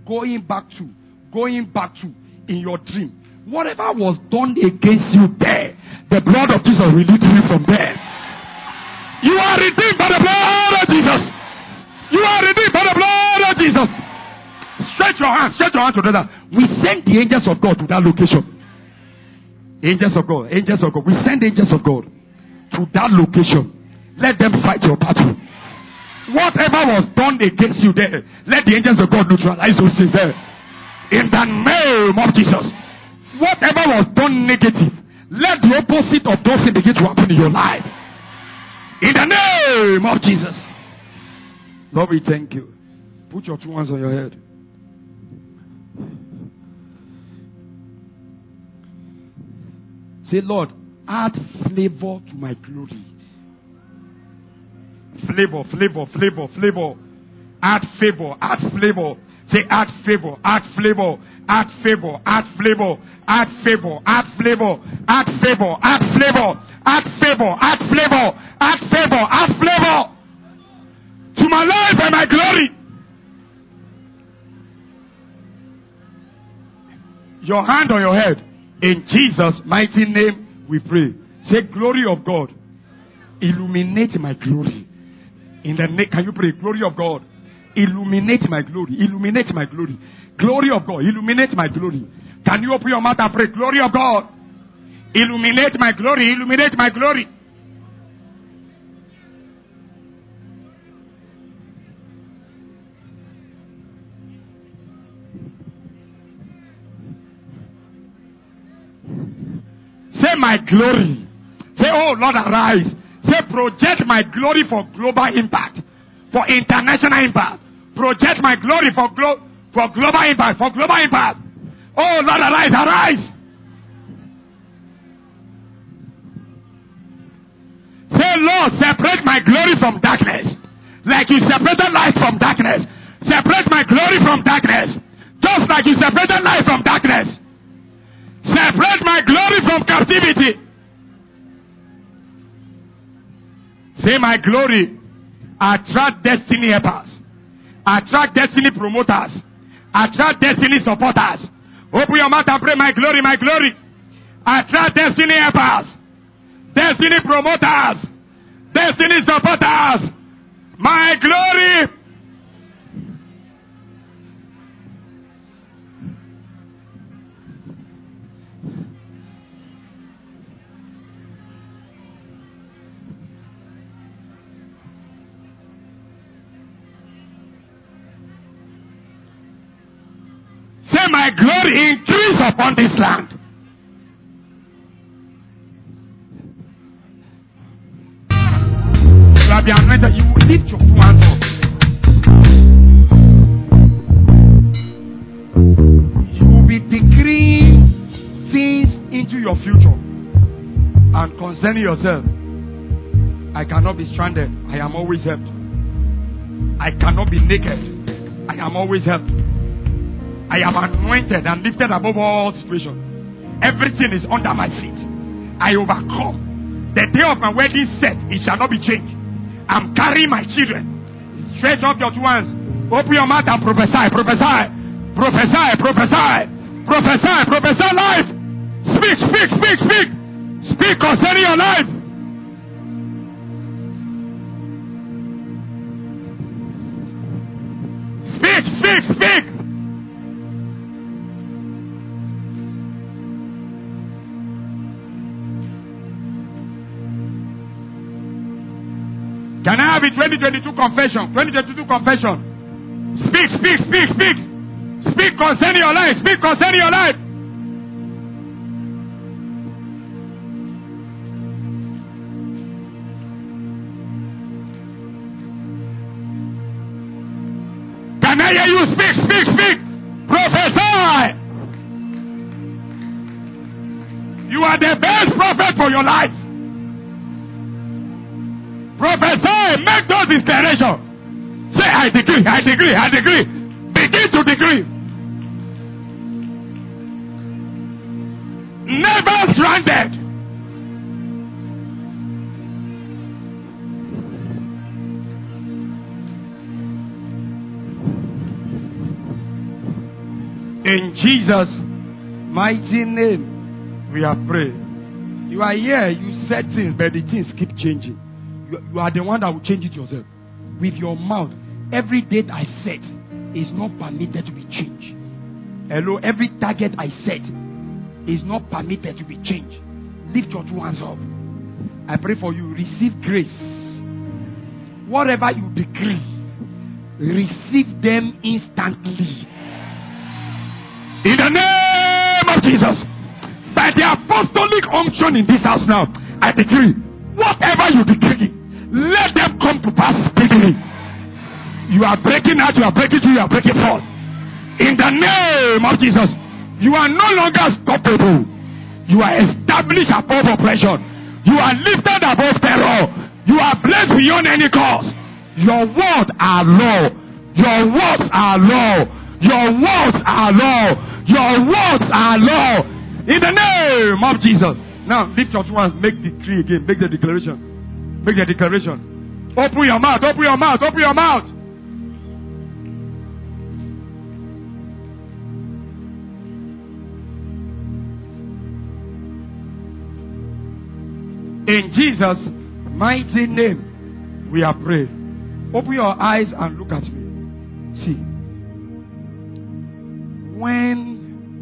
in your dream, whatever was done against you there, the blood of Jesus will release you from there. You are redeemed by the blood of Jesus. You are redeemed by the blood of Jesus. Stretch your hands together. We send the angels of God to that location. Angels of God. We send angels of God to that location. Let them fight your battle. Whatever was done against you there, let the angels of God neutralize those things there. In the name of Jesus. Whatever was done negative, let the opposite of those things begin to happen in your life. In the name of Jesus. Lord, we thank you. Put your 2 hands on your head. Say, Lord, add flavor to my glory. Flavor. Add favor. Say, add favor. Add flavor. Add flavor. Add flavor. Add flavor. Add flavor. Add flavor. Add flavor. Add flavor. To my life and my glory. Your hand on your head. In Jesus' mighty name we pray. Say, glory of God, illuminate my glory. Can you pray? Glory of God, illuminate my glory. Illuminate my glory. Glory of God, illuminate my glory. Can you open your mouth and pray? Glory of God, illuminate my glory. Illuminate my glory. Say, my glory. Say, oh Lord, arise. Say, project my glory for global impact, for international impact. Project my glory for global impact, for global impact. Oh Lord, arise, arise. Say, Lord, separate my glory from darkness. Like you separated light from darkness. Separate my glory from darkness. Just like you separated light from darkness. Separate my glory from captivity. Say, my glory attract destiny helpers, attract destiny promoters, attract destiny supporters. Open your mouth and pray, my glory, my glory. Attract destiny helpers, destiny promoters, destiny supporters. My glory. Say, my glory increase upon this land. You have been anointed. You will lift your two hands up. You will be decreeing things into your future and concerning yourself. I cannot be stranded. I am always helped. I cannot be naked. I am always helped. I am anointed and lifted above all situations. Everything is under my feet. I overcome. The day of my wedding set, it shall not be changed. I'm carrying my children. Stretch up your two hands. Open your mouth and prophesy. Prophesy. Prophesy. Prophesy. Prophesy. Prophesy life. Speak, speak, speak, speak. Speak concerning your life. Speak, speak, speak. Can I have a 2022 confession? 2022 confession. Speak, speak, speak, speak. Speak concerning your life. Speak concerning your life. Can I hear you speak, speak, speak? Prophesy. You are the best prophet for your life. Prophesy, make those declarations. Say, I decree, I decree, I decree. Begin to decree. Never stranded. In Jesus' mighty name, we are praying. You are here, you said things, but the things keep changing. You are the one that will change it yourself. With your mouth, every date I set is not permitted to be changed. Hello, every target I set is not permitted to be changed. Lift your two hands up. I pray for you. Receive grace. Whatever you decree, receive them instantly. In the name of Jesus. By the apostolic unction in this house now, I decree, whatever you decree, let them come to pass speedily. You are breaking out, you are breaking through, you are breaking forth. In the name of Jesus, you are no longer stoppable. You are established above oppression. You are lifted above terror. You are blessed beyond any cause. Your words are law. Your words are law. Your words are law. Your words are law. In the name of Jesus. Now, lift your two hands, make the decree again, make the declaration. Make the declaration. Open your mouth, open your mouth, open your mouth. In Jesus' mighty name, we are praying. Open your eyes and look at me. See, when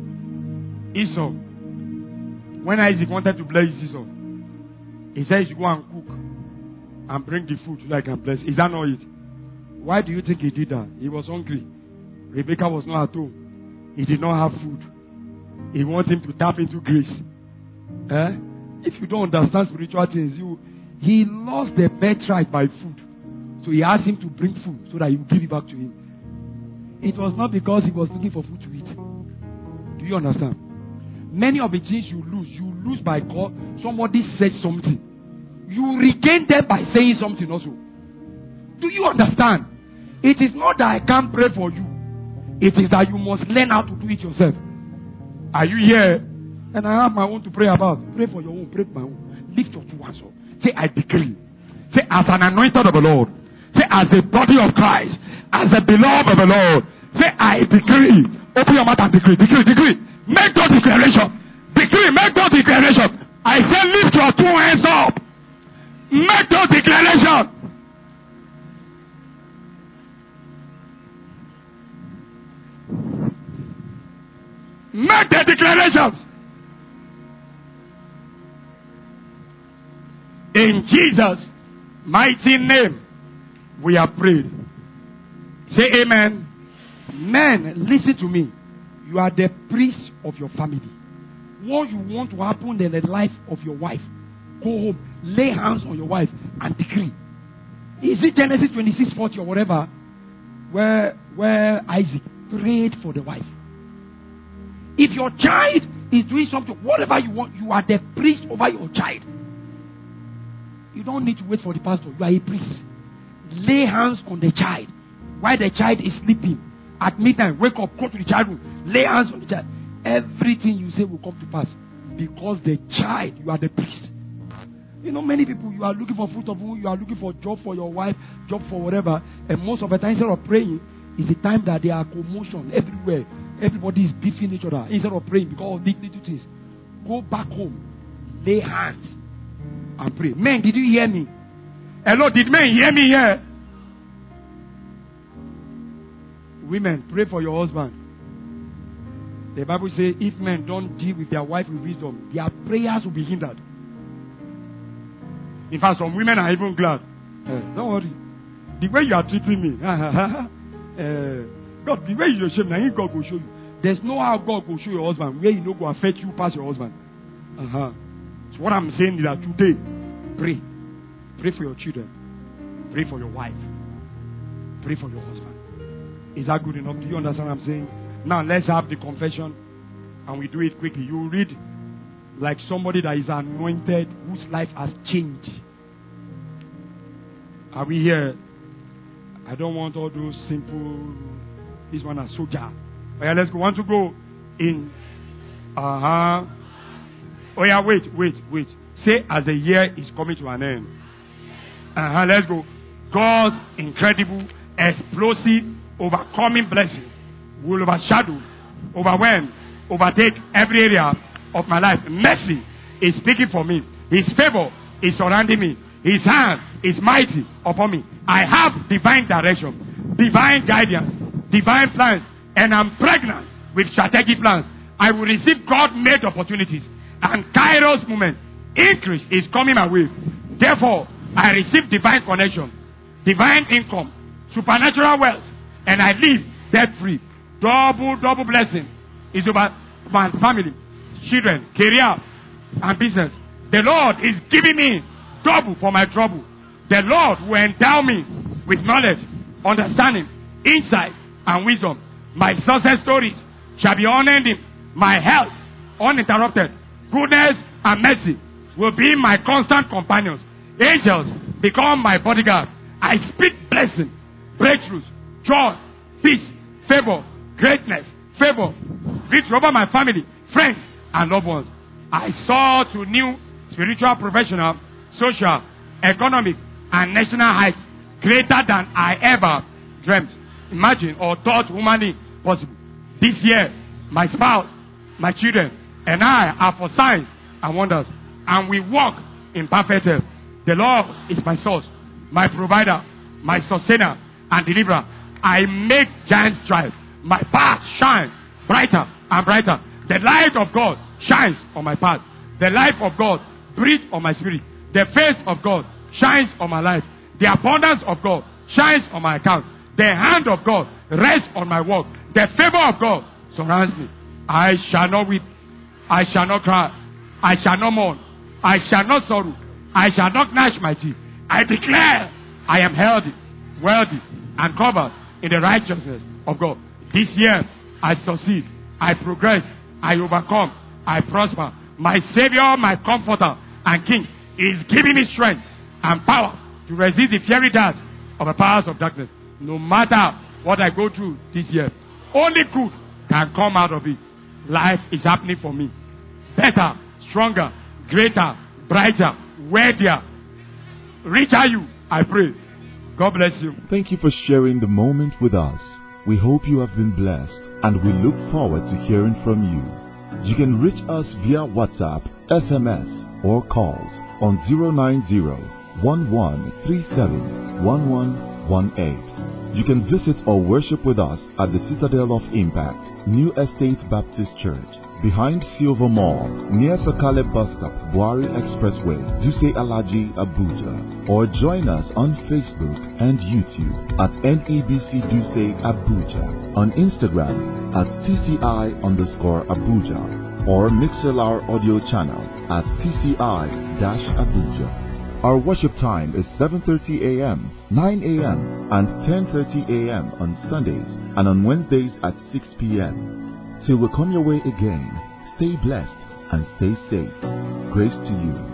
Isaac wanted to bless Esau, he said, "You go and cook and bring the food so I can bless." Is that not it? Why do you think he did that? He was hungry. Rebecca was not at home. He did not have food. He wanted him to tap into grace. If you don't understand spiritual things, he lost the birthright by food. So he asked him to bring food so that he would give it back to him. It was not because he was looking for food to eat. Do you understand? Many of the things you lose by God. Somebody said something. You regain them by saying something also. Do you understand? It is not that I can't pray for you. It is that you must learn how to do it yourself. Are you here? And I have my own to pray about. Pray for your own, pray for my own. Lift your two hands up. Say, I decree. Say, as an anointed of the Lord. Say, as a body of Christ. As a beloved of the Lord. Say, I decree. Open your mouth and decree. Decree. Make those declaration. Decree. Make those declaration. I say, lift your two hands up. Make those declaration. Make the declarations. In Jesus' mighty name, we are prayed. Say amen. Men, listen to me. You are the priest of your family. What you want to happen in the life of your wife, go home, lay hands on your wife and decree. Is it Genesis 26:40 or whatever, where Isaac prayed for the wife? If your child is doing something, whatever you want, you are the priest over your child. You don't need to wait for the pastor. You are a priest. Lay hands on the child while the child is sleeping. At midnight, wake up, go to the child room, lay hands on the child. Everything you say will come to pass because the child, you are the priest. You know, many people, you are looking for fruit of womb, you are looking for job for your wife, job for whatever, and most of the time, instead of praying, is the time that there are commotion everywhere. Everybody is beefing each other instead of praying because of these little things. Go back home, lay hands, and pray. Men, did you hear me? Hello, did men hear me here? Women, pray for your husband. The Bible says if men don't deal with their wife with wisdom, their prayers will be hindered. In fact, some women are even glad. Don't worry. The way you are treating me, God, the way you show me, God will show you. There's no how God will show your husband where you know go affect you past your husband. So what I'm saying is that today, pray. Pray for your children. Pray for your wife. Pray for your husband. Is that good enough? Do you understand what I'm saying? Now let's have the confession and we do it quickly. You read like somebody that is anointed whose life has changed. Are we here? I don't want all those simple, this one a soldier. Oh yeah, let's go. Want to go in? Oh yeah, wait. Say as the year is coming to an end. Let's go. God's incredible, explosive, overcoming blessing will overshadow, overwhelm, overtake every area of my life. Mercy is speaking for me. His favor is surrounding me. His hand is mighty upon me. I have divine direction, divine guidance, divine plans, and I'm pregnant with strategic plans. I will receive God-made opportunities and Kairos moment. Increase is coming my way. Therefore, I receive divine connection, divine income, supernatural wealth, and I live debt-free. Double blessing is over my family, children, career, and business. The Lord is giving me double for my trouble. The Lord will endow me with knowledge, understanding, insight, and wisdom. My success stories shall be unending. My health uninterrupted. Goodness and mercy will be my constant companions. Angels become my bodyguard. I speak blessing, breakthroughs, joy, peace, favor, greatness, favor, victory over my family, friends, and loved ones. I saw to new spiritual, professional, social, economic, and national heights greater than I ever dreamt, imagined, or thought humanly possible. This year, my spouse, my children, and I are for signs and wonders, and we walk in perfect health. The Lord is my source, my provider, my sustainer and deliverer. I make giants thrive. My path shines brighter and brighter. The light of God shines on my path. The life of God breathes on my spirit. The face of God shines on my life. The abundance of God shines on my account. The hand of God rests on my work. The favor of God surrounds me. I shall not weep. I shall not cry. I shall not mourn. I shall not sorrow. I shall not gnash my teeth. I declare I am healthy, wealthy, and covered in the righteousness of God. This year, I succeed. I progress. I overcome. I prosper. My Savior, my Comforter, and King is giving me strength and power to resist the fiery darts of the powers of darkness. No matter what I go through this year, only good can come out of it. Life is happening for me. Better, stronger, greater, brighter, wealthier, richer you, I pray. God bless you. Thank you for sharing the moment with us. We hope you have been blessed, and we look forward to hearing from you. You can reach us via WhatsApp, SMS, or calls on 090-1137-1118. You can visit or worship with us at the Citadel of Impact, New Estate Baptist Church, behind Silver Mall, near Sakale Bus Stop, Buari Expressway, Duse Alaji, Abuja. Or join us on Facebook and YouTube at NEBC Duse Abuja, on Instagram at TCI_Abuja, or Mixlr audio channel at TCI-Abuja. Our worship time is 7:30 a.m., 9 a.m., and 10:30 a.m. on Sundays, and on Wednesdays at 6 p.m. Till we come your way again, stay blessed and stay safe. Grace to you.